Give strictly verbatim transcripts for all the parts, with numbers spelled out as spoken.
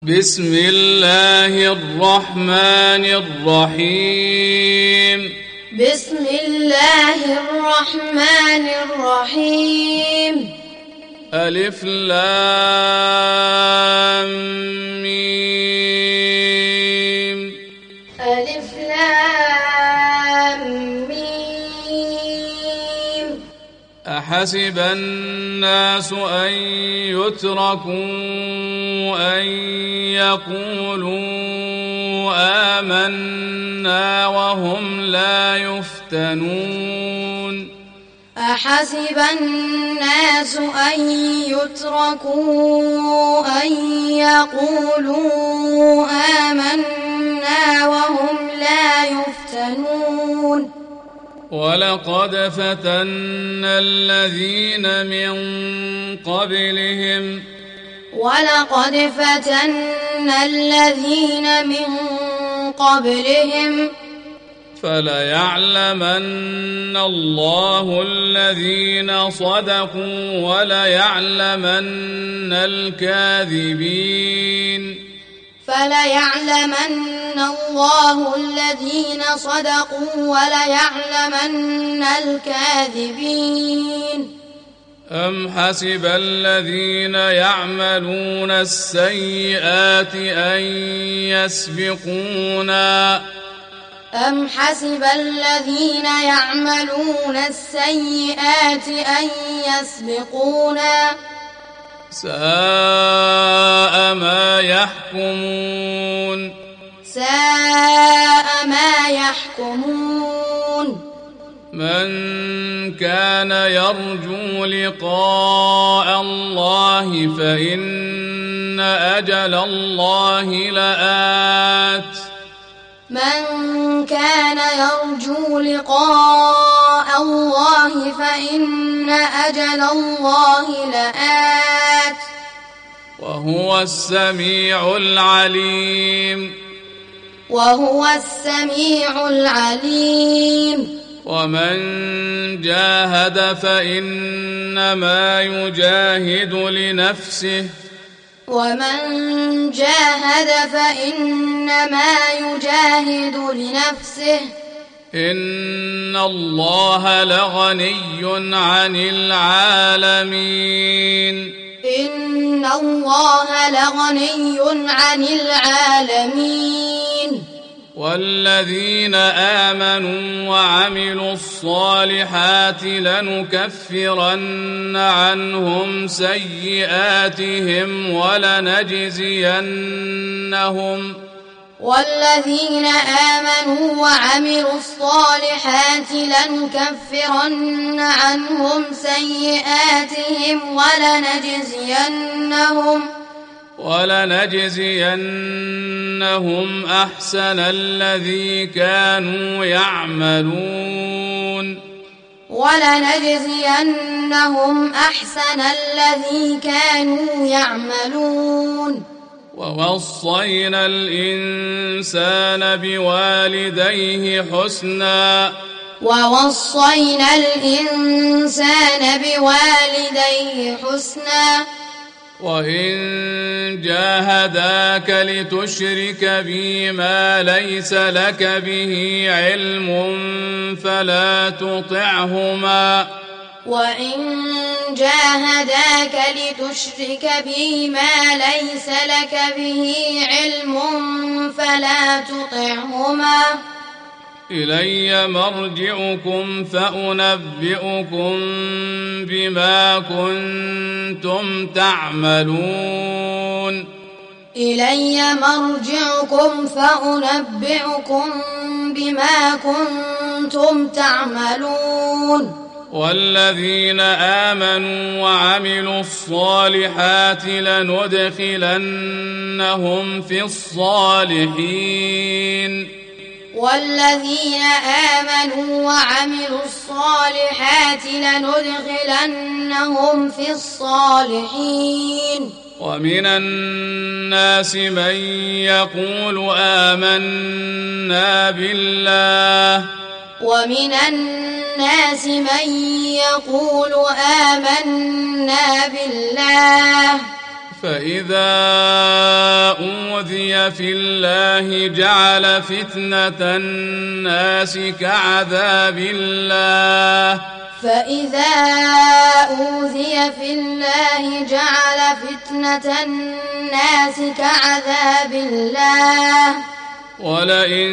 بسم الله الرحمن الرحيم بسم الله الرحمن الرحيم ألف لام ميم ألف لام ميم أحسب الناس أن يتركوا أن يقولوا آمنا وهم لا يفتنون أحسب الناس أن يتركوا أن يقولوا آمنا وهم لا يفتنون ولقد فتنا الذين من قبلهم ولقد فتنا الذين من قبلهم فليعلمن الله الذين صدقوا وليعلمن الكاذبين فليعلمن الله الذين صدقوا وليعلمن الكاذبين أم حسب الذين يعملون السيئات أن يسبقونا أم حسب الذين يعملون السيئات أن يسبقونا ساء ما يحكمون ساء ما يحكمون من كان يرجو لقاء الله فإن أجل الله لآت من كان يرجو لقاء الله فإن أجل الله لآت وهو السميع العليم وهو السميع العليم ومن جاهد فإنما يجاهد لنفسه ومن جاهد فإنما يجاهد لنفسه إن الله لغني عن العالمين إن الله لغني عن العالمين والذين آمنوا وعملوا الصالحات لنكفرن عنهم سيئاتهم ولنجزينهم والذين آمنوا وعملوا الصالحات لنكفرن عنهم سيئاتهم ولنجزينهم ولنجزينهم أحسن الذي كانوا يعملون ولنجزينهم أحسن الذي كانوا يعملون ووصينا الإنسان بوالديه حسنا ووصينا الإنسان بوالديه حسنا وإن جاهداك لتشرك بي ما ليس لك به علم فلا تطعهما وإن جاهداك لتشرك بي ما ليس لك به علم فلا تطعهما إلي مرجعكم فأنبئكم بما كنتم تعملون إلي مرجعكم فأنبئكم بما كنتم تعملون والذين آمنوا وعملوا الصالحات لندخلنهم في الصالحين والذين آمنوا وعملوا الصالحات لندخلنهم في الصالحين ومن الناس من يقول آمنا بالله ومن الناس من يقول آمنا بالله فإذا أوذي في الله جعل فتنة الناس كعذاب الله فإذا أوذي في الله جعل فتنة الناس كعذاب الله ولئن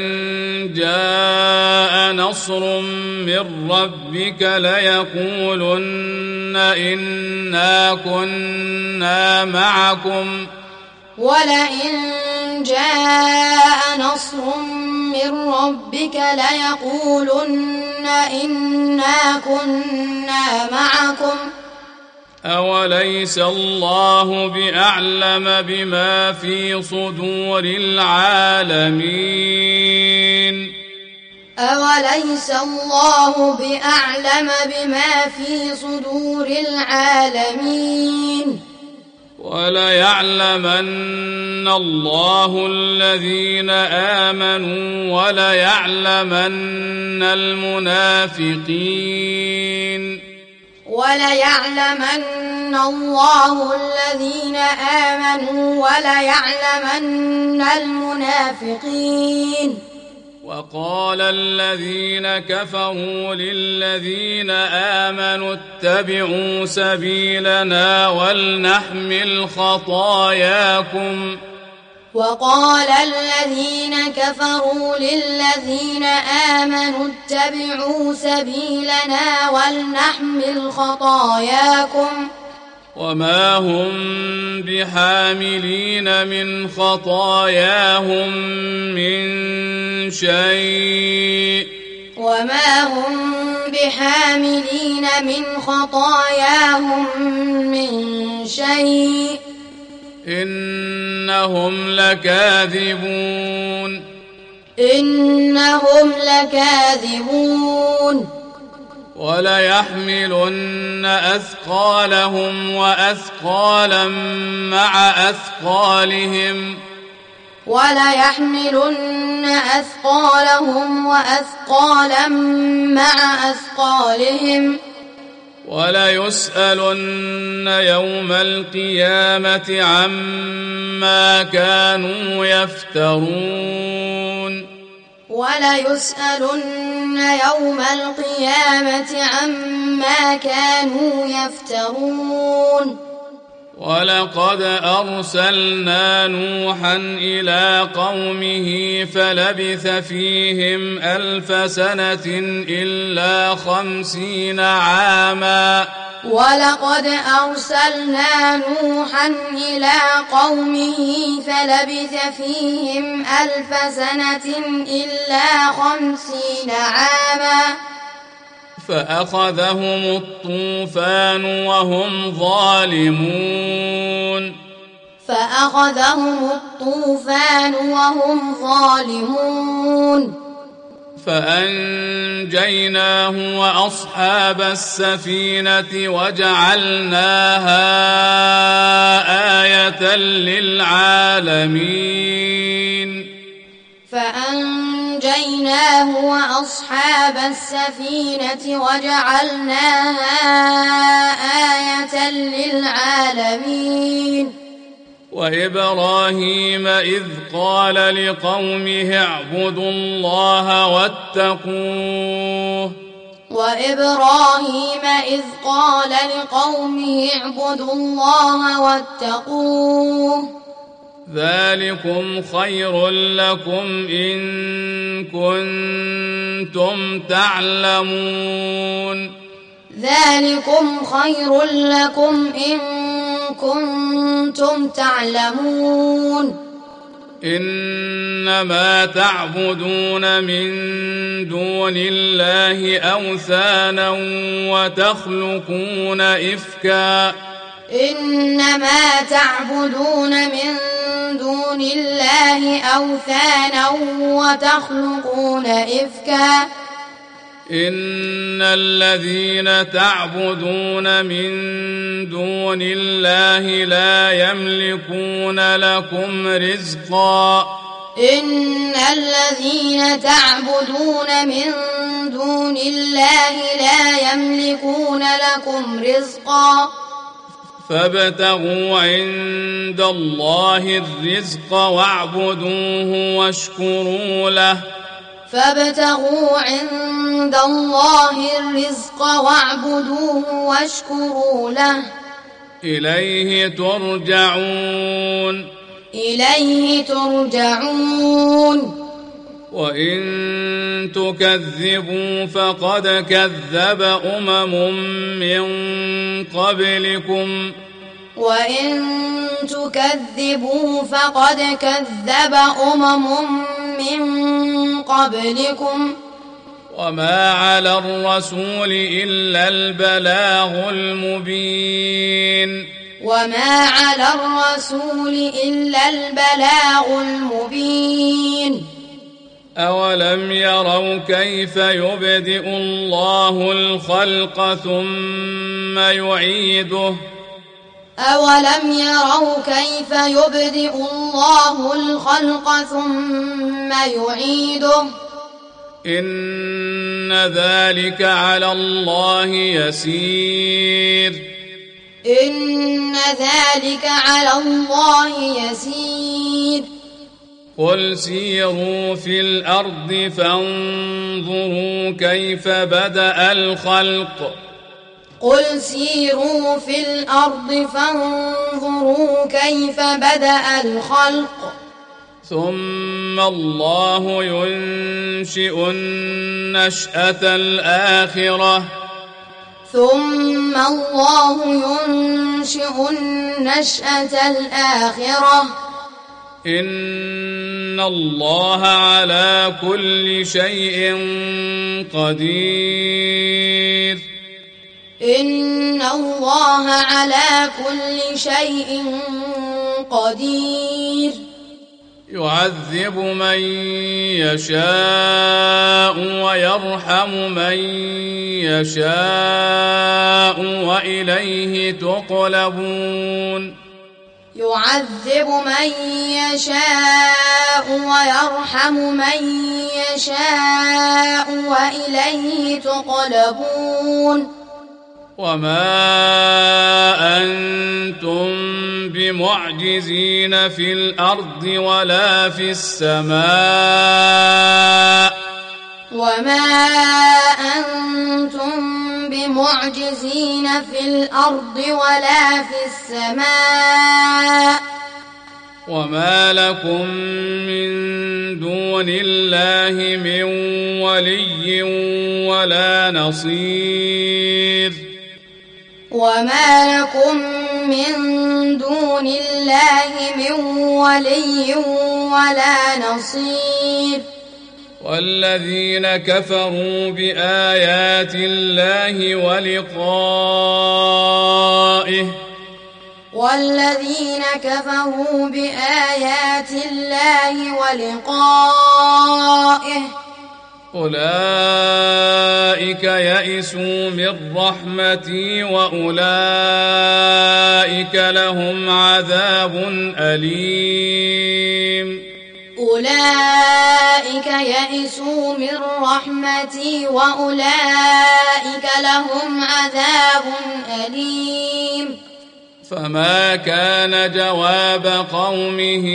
جاء نصر من ربك ليقولن إنا كنا معكم ولئن جاء نصر من ربك ليقولن إنا كنا معكم أوليس الله بأعلم بما في صدور العالمين أوليس الله بأعلم بما في صدور العالمين وليعلمن الله الذين آمنوا وليعلمن المنافقين وليعلمن الله الذين آمنوا وليعلمن المنافقين وقال الذين كفروا للذين آمنوا اتبعوا سبيلنا ولنحمل خطاياكم وقال الذين كفروا للذين آمنوا اتبعوا سبيلنا ولنحمل خطاياكم وما هم بحاملين من خطاياهم من شيء وما هم بحاملين من خطاياهم من شيء إنهم لكاذبون إنهم لكاذبون وليحملن أثقالهم وأثقالا مع أثقالهم وليحملن أثقالهم وأثقالا مع أثقالهم وليسألن يوم القيامة عما كانوا يفترون وليسألن يوم القيامة عما كانوا يفترون ولقد أرسلنا نوحا إلى قومه فلبث فيهم ألف سنة إلا خمسين عاما ولقد أرسلنا نوحا إلى قومه فلبث فيهم ألف سنة إلا خمسين عاما فأخذهم الطوفان وهم ظالمون فأخذهم الطوفان وهم ظالمون فأنجيناه وأصحاب السفينة وجعلناها آية للعالمين فأنجيناه وأصحاب السفينة وجعلناها آية للعالمين وإبراهيم إذ قال لقومه اعبدوا الله واتقوه وإبراهيم إذ قال لقومه اعبدوا الله واتقوه ذلكم خير لكم إن كنتم تعلمون ذلكم خير لكم إن كنتم تعلمون إنما تعبدون من دون الله أوثانا وتخلقون إفكا إنما تعبدون من دون الله أوثانا وتخلقون إفكا إن الذين تعبدون من دون الله لا يملكون لكم رزقا إن الذين تعبدون من دون الله لا يملكون لكم رزقا فابتغوا عند الله الرزق واعبدوه واشكروا له فابتغوا عند الله الرزق واعبدوه واشكروا له إليه ترجعون إليه ترجعون وإن تكذبوا فقد كذب أمم من قبلكم وإن تكذبوا فقد كذب أمم من قبلكم وما على الرسول إلا البلاغ المبين وما على الرسول إلا البلاغ المبين أولم يروا كيف يبدئ الله الخلق ثم يعيده أولم يروا كيف يبدئ الله الخلق ثم يعيده إن ذلك على الله يسير إن ذلك على الله يسير قل سيروا في الأرض فانظروا كيف بدأ الخلق قل سيروا في الأرض فانظروا كيف بدأ الخلق ثم الله ينشئ النشأة الآخرة ثم الله ينشئ النشأة الآخرة إن الله على كل شيء قدير إن الله على كل شيء قدير يعذب من يشاء ويرحم من يشاء وإليه تقلبون يعذب من يشاء ويرحم من يشاء وإليه تقلبون وما أنتم بمعجزين في الأرض ولا في السماء وما أنتم بمعجزين في الأرض ولا في السماء وما لكم من دون الله من ولي ولا نصير وما لكم من دون الله من ولي ولا نصير والذين كفروا بآيات الله ولقائه والذين كفروا بآيات الله ولقائه أولئك يئسوا من رحمتي وأولئك لهم عذاب أليم أولئك يئسوا من رحمتي وأولئك لهم عذاب أليم فما كان جواب قومه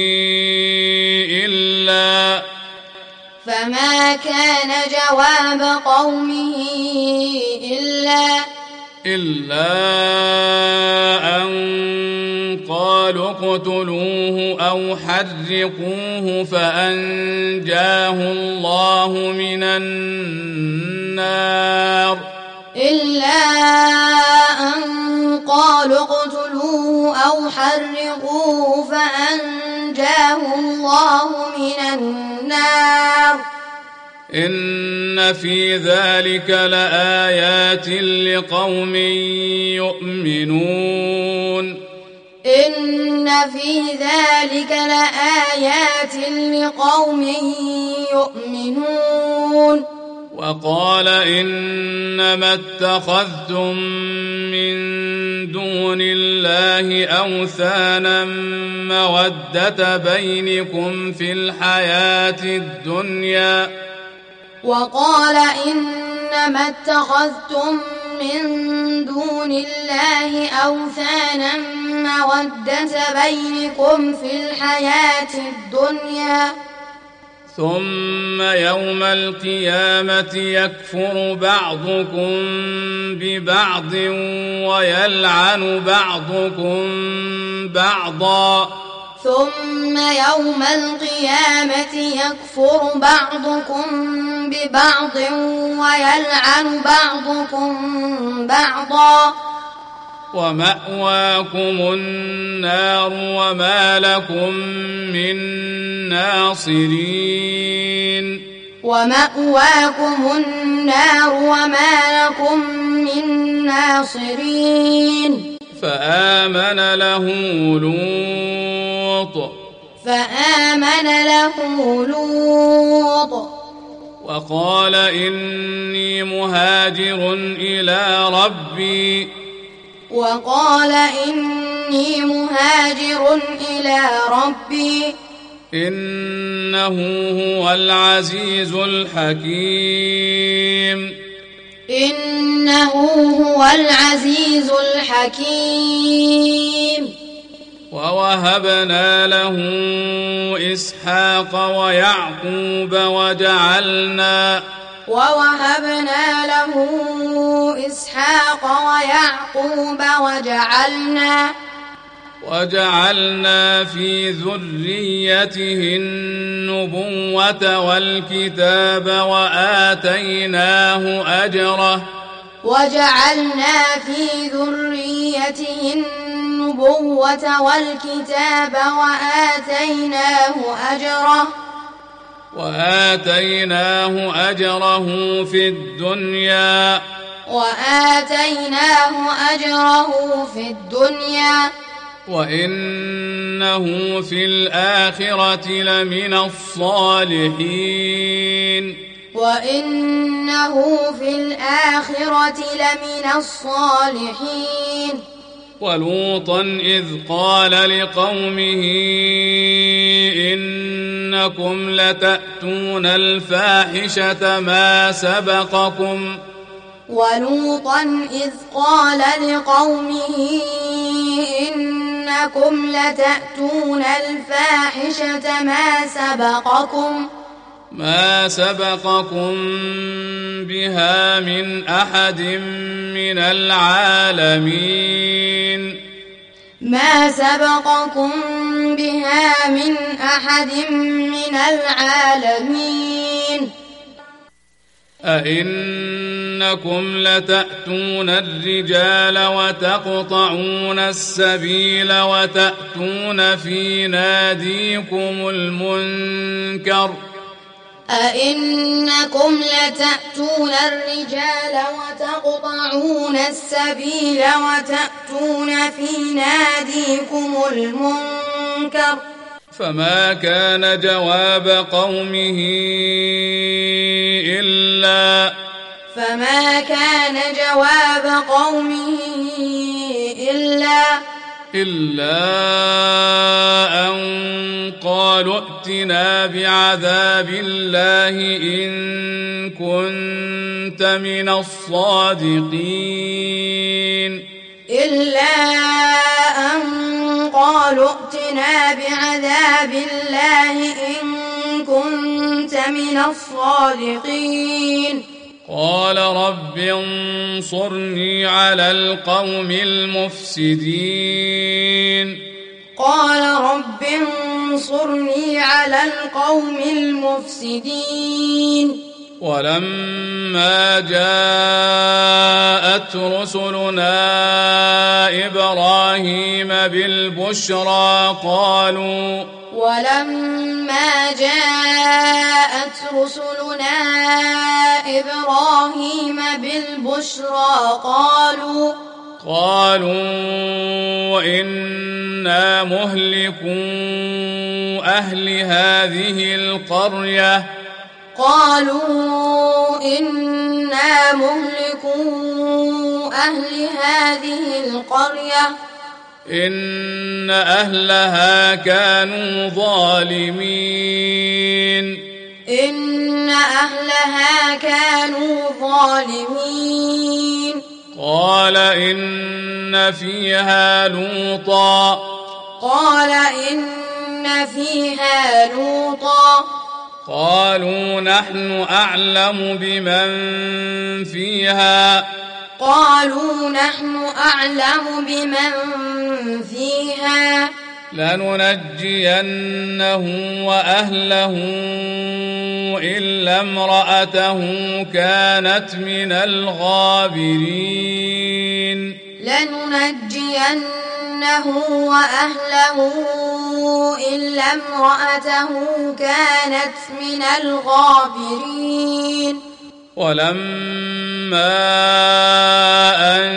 إلا فما كان جواب قومه إلا إلا أن قالوا اقتلوه أو حرقوه فأنجاه الله من النار إلا أن قالوا اقتلوه أو حرقوه فأنجاه الله من النار إن في ذلك لآيات لقوم يؤمنون إن في ذلك لآيات لقوم يؤمنون وقال إنما اتخذتم من دون الله أوثانا مودة بينكم في الحياة الدنيا وقال إنما اتخذتم من دون الله أوثانا مودة بينكم في الحياة الدنيا ثم يوم القيامة يكفر بعضكم ببعض ويلعن بعضكم بعضا ثم يوم القيامة يكفر بعضكم ببعض ويلعن بعضكم بعضا ومأواكم النار وما لكم من ناصرين ومأواكم النار وما لكم من ناصرين فآمن له لوط فآمن له لوط وقال إني مهاجر إلى ربي وقال إني مهاجر إلى ربي إنه هو العزيز الحكيم إنه هو العزيز الحكيم ووهبنا له إسحاق ويعقوب وجعلنا ووهبنا له إسحاق ويعقوب وجعلنا وجعلنا في ذريته النبوة والكتاب وآتيناه أجره وجعلنا في ذريته النبوة والكتاب وآتيناه أجره وآتيناه أجره في الدنيا وآتيناه أجره في الدنيا وإنه في الآخرة لمن الصالحين وإنه في الآخرة لمن الصالحين ولوطا إذ قال لقومه إنكم لتأتون الفاحشة ما سبقكم ولوطا إذ قال لقومه إنكم لتأتون الفاحشة ما سبقكم ما سبقكم بها من أحد من العالمين ما سبقكم بها من أحد من العالمين أئنكم لتأتون الرجال وتقطعون السبيل وتأتون في ناديكم المنكر أئنكم لتأتون الرجال وتقطعون السبيل وتأتون في ناديكم المنكر فما كان جواب قومه إلا فما كان جواب قومه إلا إلا أن قالوا ائتنا بعذاب الله إن كنت من الصادقين إلا أن قالوا ائتنا بعذاب الله إن كنت من الصادقين قال رب انصرني على القوم المفسدين قال رب انصرني على القوم المفسدين ولما جاءت رسلنا إبراهيم بالبشرى قالوا ولما جاءت رسلنا إبراهيم بالبشرى قالوا قالوا إنا مهلكو أهل هذه القرية قالوا إنا مهلكو أهل هذه القرية إن أهلها كانوا ظالمين إن أهلها كانوا ظالمين قال إن فيها لوطا قال إن فيها لوطا قالوا نحن أعلم بمن فيها قالوا نحن أعلم بمن فيها لننجينه وأهله إلا امرأته كانت من الغابرين لننجينه وأهله إلا امرأته كانت من الغابرين ولما أن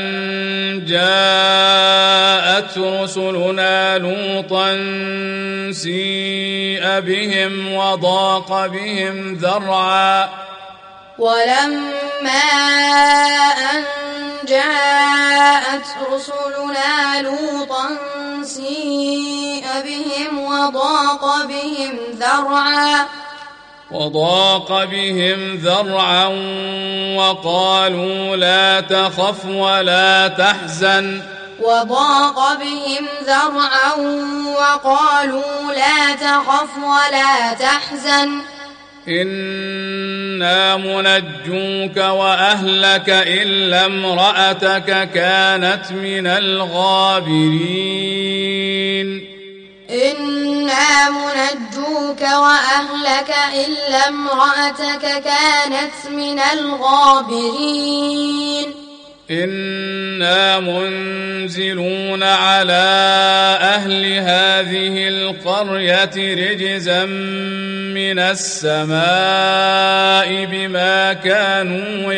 جاءت رسلنا لوطا سيء بهم وضاق بهم ذرعا ولما أن جاءت رسلنا لوطا سيء بهم وضاق بهم ذرعا وضاق بهم ذرعا وقالوا لا تخف ولا تحزن وضاق بهم ذرعا وقالوا لا تخف ولا تحزن إنا منجوك وأهلك إلا امرأتك كانت من الغابرين إنا منجوك وأهلك إلا امرأتك كانت من الغابرين إنا منزلون على أهل هذه القرية رجزا من السماء بما كانوا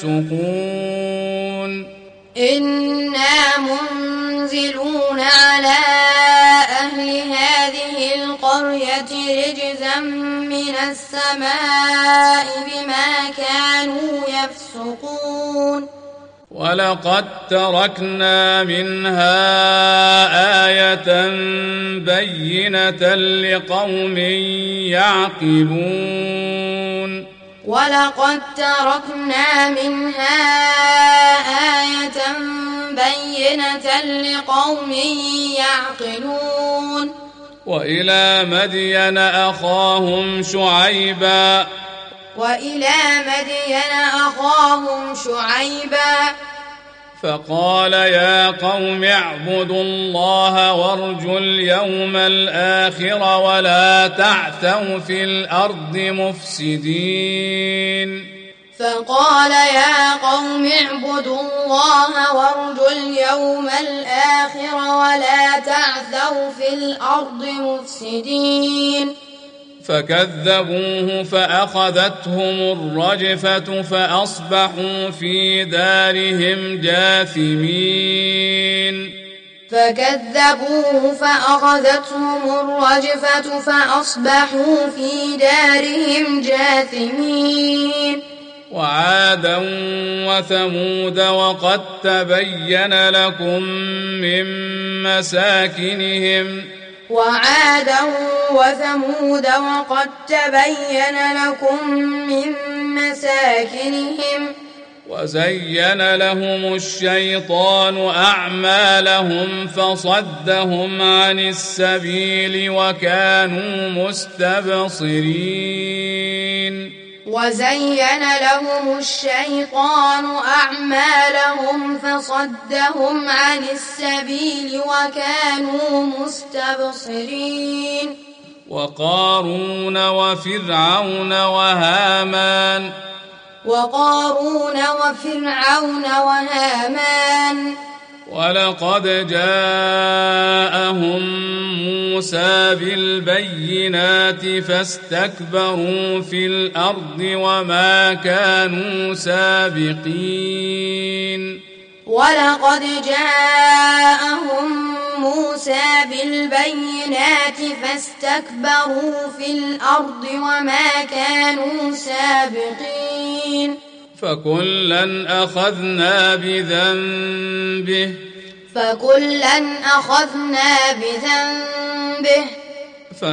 يفسقون إنا منزلون على أهل هذه القرية رجزا من السماء بما كانوا يفسقون ولقد تركنا منها آية بينة لقوم يعقلون ولقد تركنا منها آية بينة لقوم يعقلون وإلى مدين أخاهم شعيبا وإلى مدين أخاهم شعيبا فقال يا قوم اعبدوا الله وارجوا اليوم الآخر ولا تعثوا في الأرض مفسدين فقال يا قوم اعبدوا الله وارجوا اليوم الآخر ولا تعثوا في الأرض مفسدين فكذبوه فأخذتهم الرجفة فأصبحوا في دارهم جاثمين فكذبوه فأخذتهم الرجفة فأصبحوا في دارهم جاثمين وعادا وثمود وقد تبين لكم من مساكنهم وعادا وثمود وقد تبين لكم من مساكنهم وزين لهم الشيطان أعمالهم فصدهم عن السبيل وكانوا مستبصرين وزين لهم الشيطان أعمالهم فصدهم عن السبيل وكانوا مستبصرين وقارون وفرعون وهامان وقارون وفرعون وهامان ولقد جاءهم موسى بالبينات فاستكبروا في الأرض وما كانوا سابقين ولقد جاءهم موسى بالبينات فاستكبروا في الأرض وما كانوا سابقين فكلا أخذنا بذنبه فكلا أخذنا بذنبه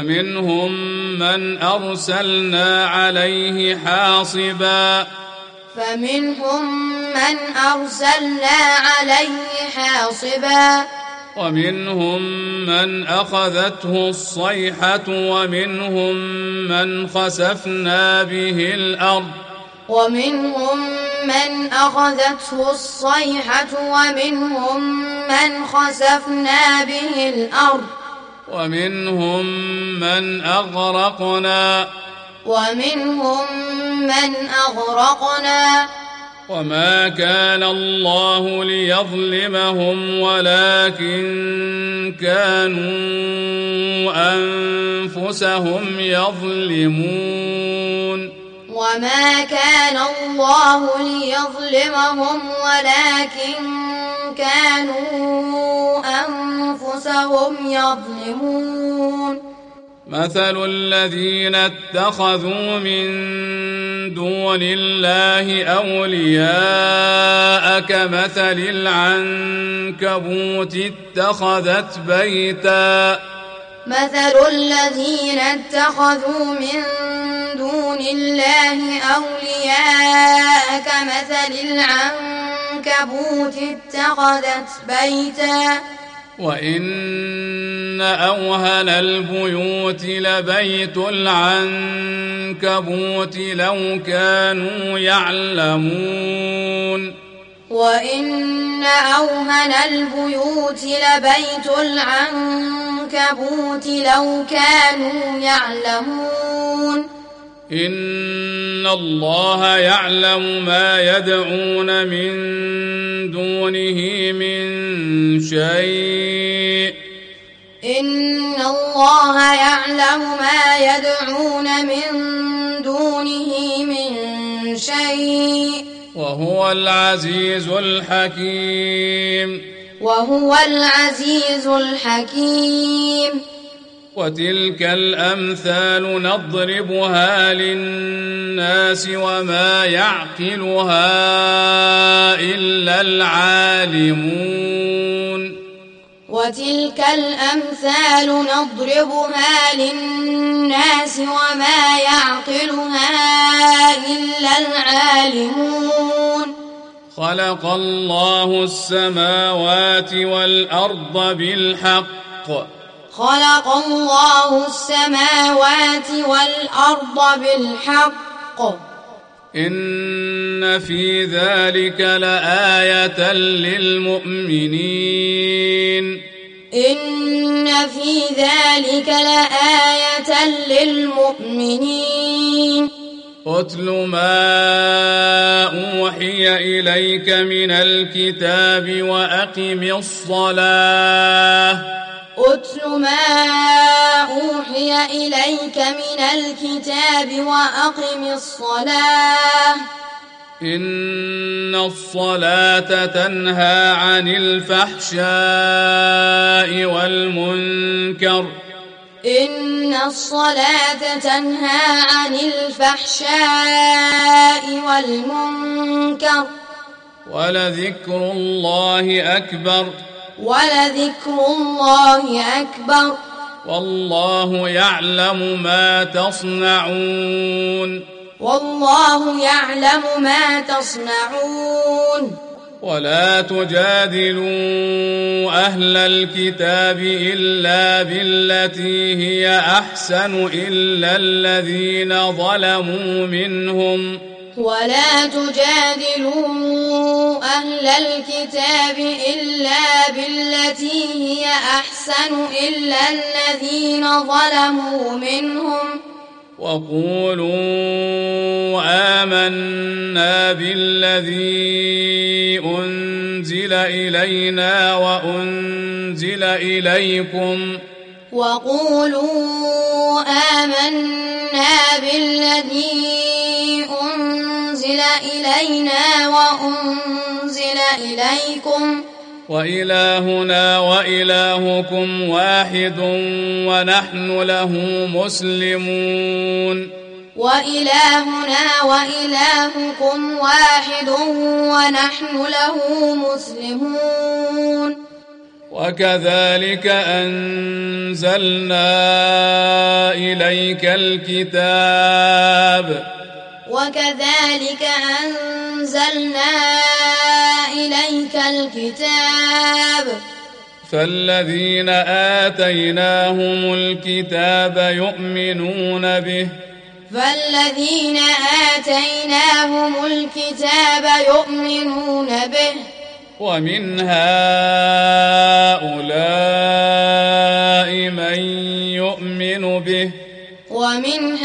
فمنهم من أرسلنا عليه حاصبا فمنهم من أرسلنا عليه حاصبا ومنهم من أخذته الصيحة ومنهم من خسفنا به الأرض ومنهم من أخذته الصيحة ومنهم من خسفنا به الأرض ومنهم من أغرقنا ومنهم من أغرقنا وما كان الله ليظلمهم ولكن كانوا أنفسهم يظلمون وما كان الله ليظلمهم ولكن كانوا أنفسهم يظلمون مثل الذين اتخذوا من دون الله أولياء كمثل العنكبوت اتخذت بيتا مثل الذين اتخذوا من دون الله أولياء كمثل العنكبوت اتخذت بيتا وإن أوهن البيوت لبيت العنكبوت لو كانوا يعلمون وإن أوهن البيوت لبيت العنكبوت لو كانوا يعلمون إن الله يعلم ما يدعون من دونه من شيء إن الله يعلم ما يدعون من دونه من شيء وهو العزيز الحكيم وهو العزيز الحكيم وتلك الأمثال نضربها للناس وما يعقلها إلا العالمون وتلك الأمثال نضربها للناس وما يعقلها إلا العالمون خلق الله السماوات والأرض بالحق خلق الله السماوات والأرض بالحق إن في ذلك لآية للمؤمنين إن في ذلك لآية للمؤمنين أتل ما أوحي إليك من الكتاب وأقم الصلاة أتل ما أوحي إليك من الكتاب وأقم الصلاة إن الصلاة تنهى عن الفحشاء والمنكر إن الصلاة تنهى عن الفحشاء والمنكر ولذكر الله أكبر ولذكر الله أكبر والله يعلم ما تصنعون والله يعلم ما تصنعون ولا تجادلوا أهل الكتاب إلا بالتي هي أحسن إلا الذين ظلموا منهم ولا تجادلوا أهل الكتاب إلا بالتي هي أحسن إلا الذين ظلموا منهم وقولوا آمنا بالذي أنزل إلينا وأنزل إليكم وقولوا آمنا بالذي أنزل إلينا وأنزل إليكم وإلهنا وإلهكم واحد ونحن له مسلمون وإلهنا وإلهكم واحد ونحن له مسلمون وكذلك أنزلنا إليك الكتاب وكذلك أنزلنا إليك الكتاب فالذين آتيناهم الكتاب يؤمنون به فالذين آتيناهم الكتاب يؤمنون به ومن هؤلاء من يؤمن به ومن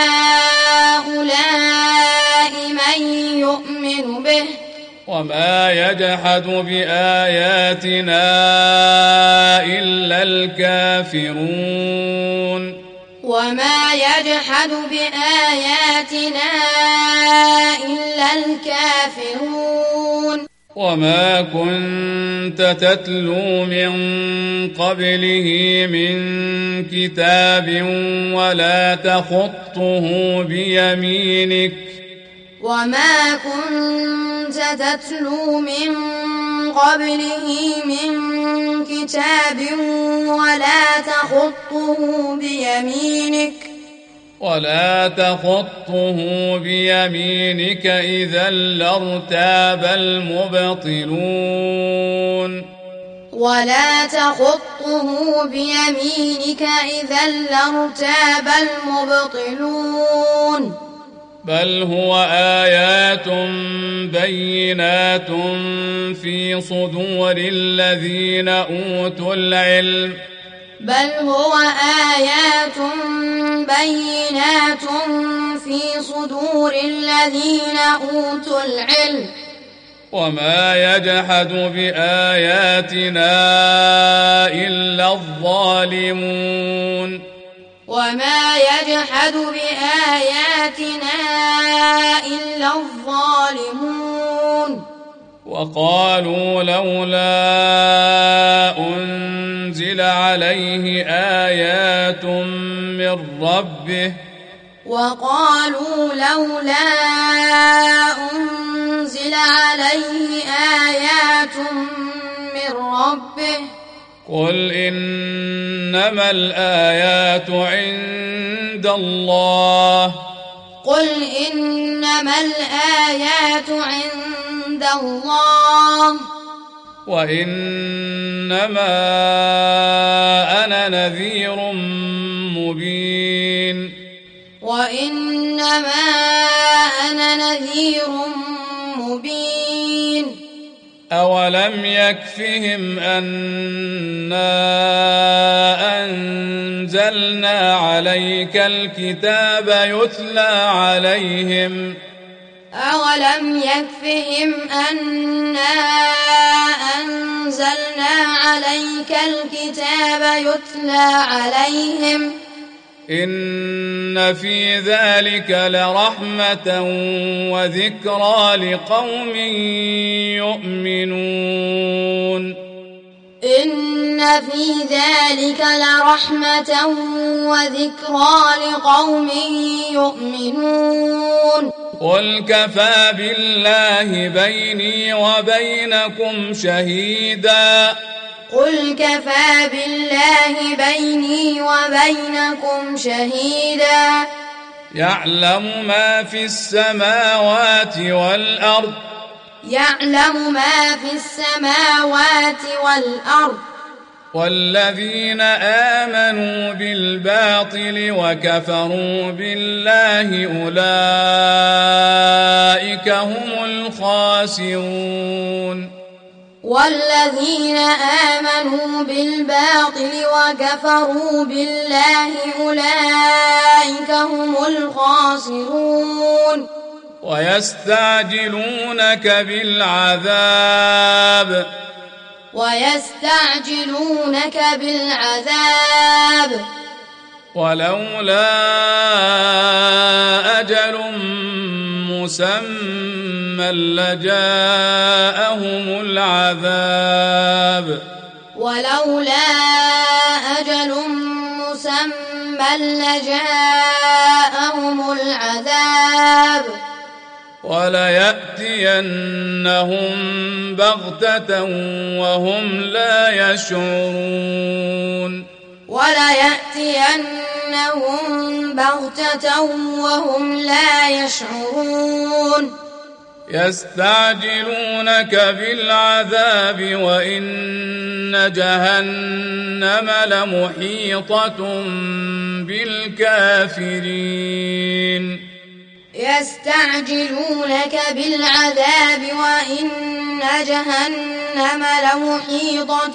هؤلاء من يؤمن به وما يجحد بآياتنا إلا الكافرون وما يجحد بآياتنا إلا الكافرون وما كنت تتلو من قبله من كتاب ولا تخطه بيمينك وما كنت تتلو من قبله من كتاب ولا تخطه بيمينك ولا تخطه بيمينك إذا لارتاب المبطلون ولا تخطه بيمينك إذا لارتاب المبطلون بل هو آيات بينات في صدور الذين أوتوا العلم بل هو آيات بينات في صدور الذين أوتوا العلم وما يجحد بآياتنا إلا الظالمون وما يجحد بآياتنا إلا الظالمون وقالوا لولا أنزل عليه آيات من ربه وقالوا لولا أنزل عليه آيات من ربه قل إنما الآيات عند الله قل إنما الآيات عند الله وإنما أنا نذير مبين وإنما أنا نذير مبين أولم يكفهم أنا أنزلنا عليك الكتاب يتلى عليهم أولم يكفهم أنا أنزلنا عليك الكتاب يتلى عليهم إن في ذلك لرحمة وذكرى لقوم يؤمنون إن في ذلك لرحمة وذكرى لقوم يؤمنون قل كفى بالله بيني وبينكم شهيدا قل كفى بالله بيني وبينكم شهيدا يعلم ما في السماوات والأرض يعلم ما في السماوات والأرض والذين آمنوا بالباطل وكفروا بالله أولئك هم الخاسرون والذين آمنوا بالباطل وكفروا بالله أولئك هم الخاسرون ويستعجلونك بالعذاب ويستعجلونك بالعذاب ولولا أجل مسمى لجاءهم العذاب ولولا أجل مسمى لجاءهم العذاب وليأتينهم بغتة وهم لا يشعرون وليأتينهم بغتة وهم لا يشعرون يستعجلونك بالعذاب وإن جهنم لمحيطة بالكافرين يستعجلونك بالعذاب وإن جهنم لمحيطة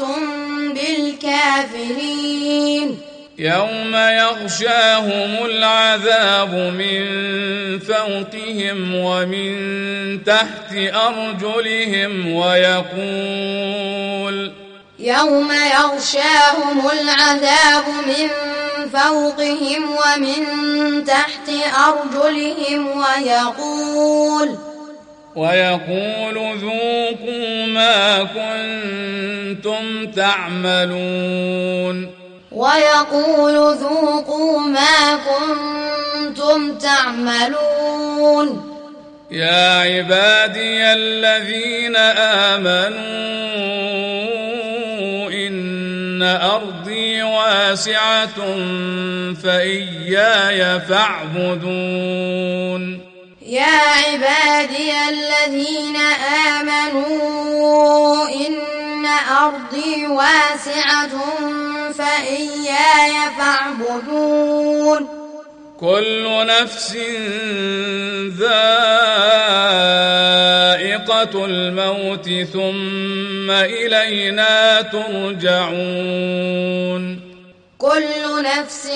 بالكافرين يوم يغشاهم العذاب من فوقهم ومن تحت أرجلهم ويقول يوم يغشاهم العذاب من فوقهم ومن تحت أرجلهم ويقول ويقول ذوقوا ما كنتم تعملون ويقول ذوقوا ما كنتم تعملون يا عبادي الذين آمنوا إن أرضي واسعة فإياي فاعبدون يا عبادي الذين آمنوا إن أرضي واسعة فإياي فاعبدون كل نفس ذائقة الموت ثم إلينا ترجعون كل نفس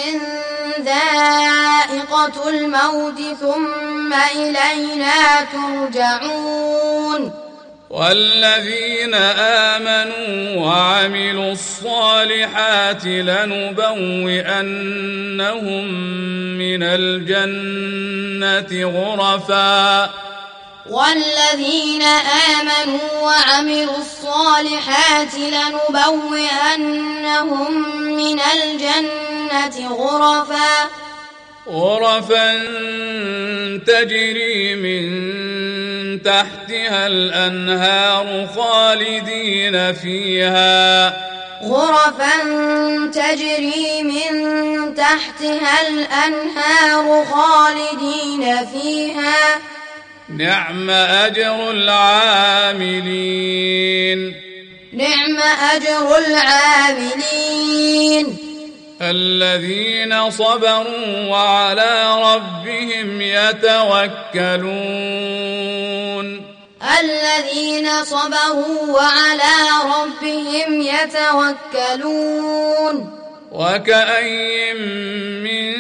ذائقة الموت ثم إلينا ترجعون والذين آمنوا وعملوا الصالحات لنبوئنهم من الجنة غرفا والذين آمنوا وعملوا الصالحات لنبوئنهم من الجنة غرفا غرفا تجري من تحتها الأنهار خالدين فيها غرفا تجري من تحتها الأنهار خالدين فيها نعم أجر العاملين نعم أجر العاملين الذين صبروا وعلى ربهم يتوكلون الذين صبروا وعلى ربهم يتوكلون وكأي من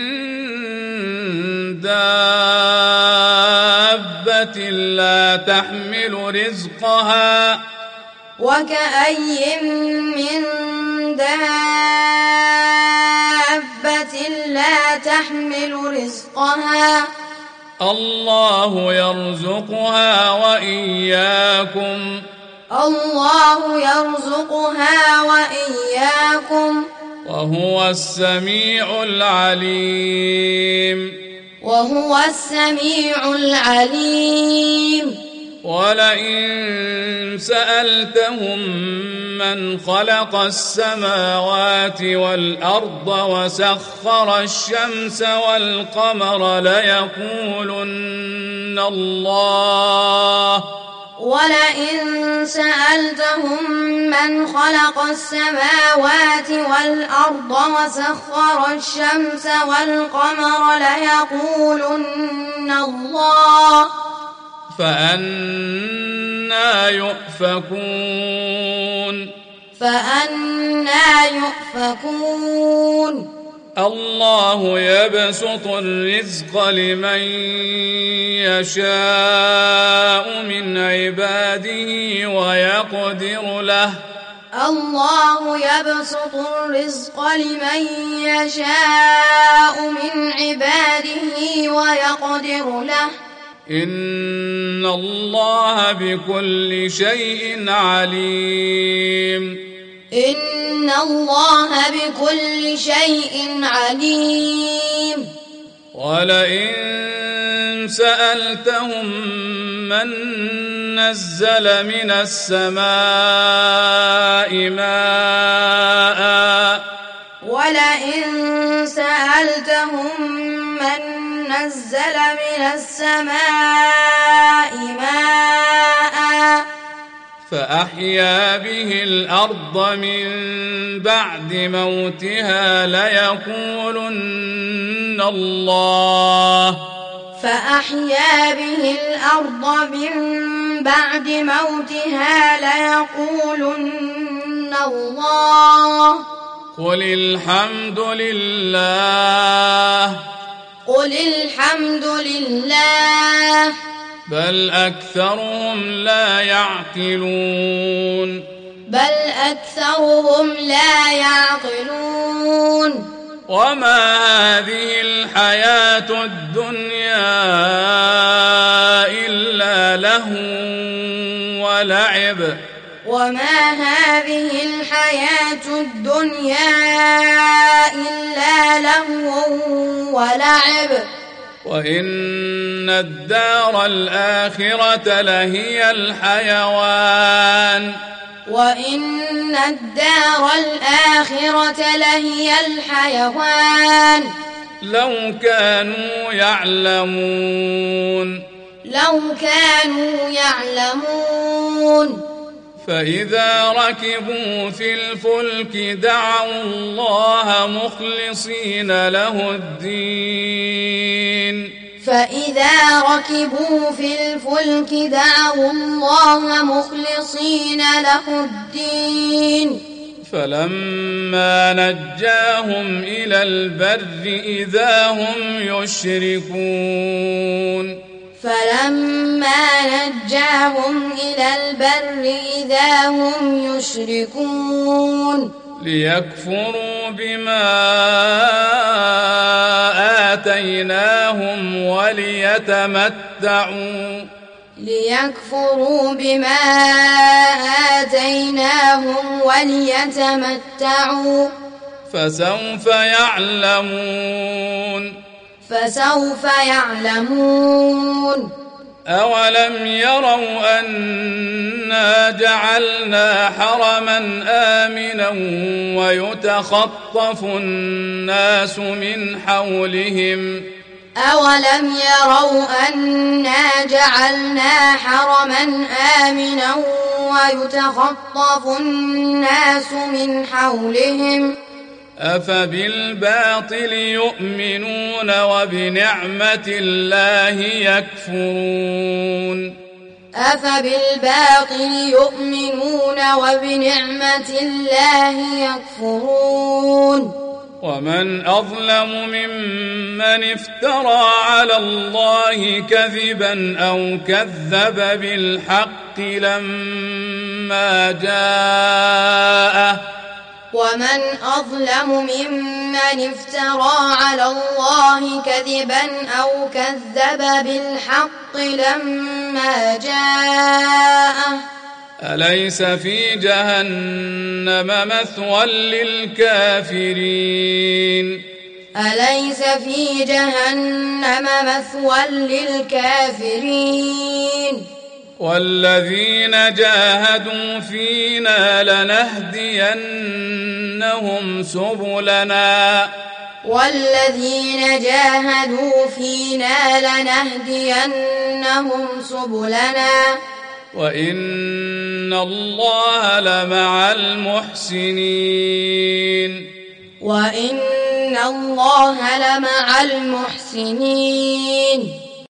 دابة لا تحمل رزقها وكأي من دابة لا تحمل رزقها الله يرزقها وإياكم الله يرزقها وإياكم وهو السميع العليم وهو السميع العليم ولئن سألتهم من خلق السماوات والأرض وسخر الشمس والقمر ليقولن الله ولئن سألتهم من خلق السماوات والأرض وسخر الشمس والقمر ليقولن الله فأنى يؤفكون فأنى يؤفكون الله يبسط الرزق لمن يشاء من عباده ويقدر له الله يبسط الرزق لمن يشاء من عباده ويقدر له إن الله بكل شيء عليم إن الله بكل شيء عليم ولئن سألتهم من نزل من السماء ماء ولئن ولئن سألتهم من نزل من السماء ماء فأحيا به الأرض من بعد موتها ليقولن الله فأحيا به الأرض من بعد موتها ليقولن الله قل الحمد لله قل الحمد لله بل أكثرهم لا يعقلون بل أكثرهم لا يعقلون وما هذه الحياة الدنيا إلا لهو ولعب وما هذه الحياة الدنيا إلا لهو ولعب وإن الدار الآخرة لهي الحيوان وإن الدار الآخرة لهي الحيوان لو كانوا يعلمون لو كانوا يعلمون فإذا ركبوا في الفلك دعوا الله مخلصين له الدين فإذا ركبوا في الفلك دعوا الله مخلصين له الدين فلما نجاهم إلى البر إذا هم يشركون فلما نجاهم إلى البر إذا هم يشركون ليكفروا بما آتيناهم وليتمتعوا ليكفروا بما آتيناهم وليتمتعوا فسوف يعلمون فسوف يعلمون أولم يروا أنا جعلنا حرما آمنا ويتخطف الناس من حولهم أولم يروا أنا جعلنا حرما آمنا ويتخطف الناس من حولهم أفبالباطل يؤمنون وبنعمة الله يكفرون أفبالباطل يؤمنون وبنعمة الله يكفرون ومن أظلم ممن افترى على الله كذبا أو كذب بالحق لما جاءه ومن أظلم ممن افترى على الله كذبا أو كذب بالحق لما جاءه أليس في جهنم مثوى للكافرين أليس في جهنم مثوى للكافرين والذين جاهدوا فينا لنهدينهم سبلنا والذين جاهدوا فينا لنهدينهم سبلنا وإن الله لمع المحسنين وإن الله لمع المحسنين